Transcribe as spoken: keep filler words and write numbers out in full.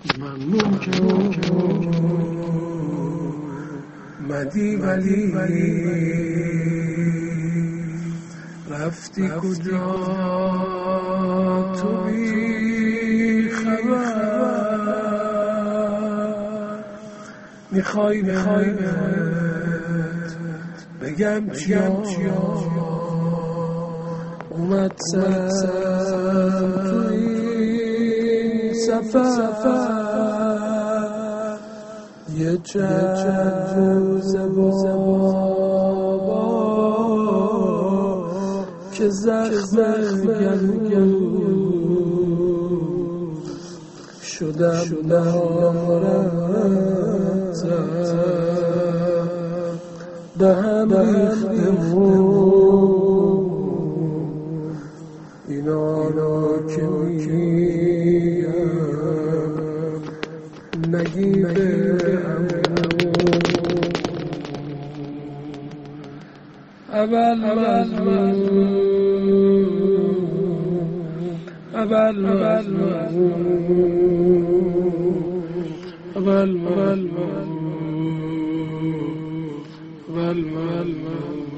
ممنون که مدی ولی رفتی کجا تو بی خبر میخوای بخوای بگم چیا اومد سر تو این سفر یه چند روز بابا که زخم گلو شدم نهارت به هم ریختمون اینا را که میگم نگی به اول مظلوم اول مظلوم اول مظلوم اول مظلوم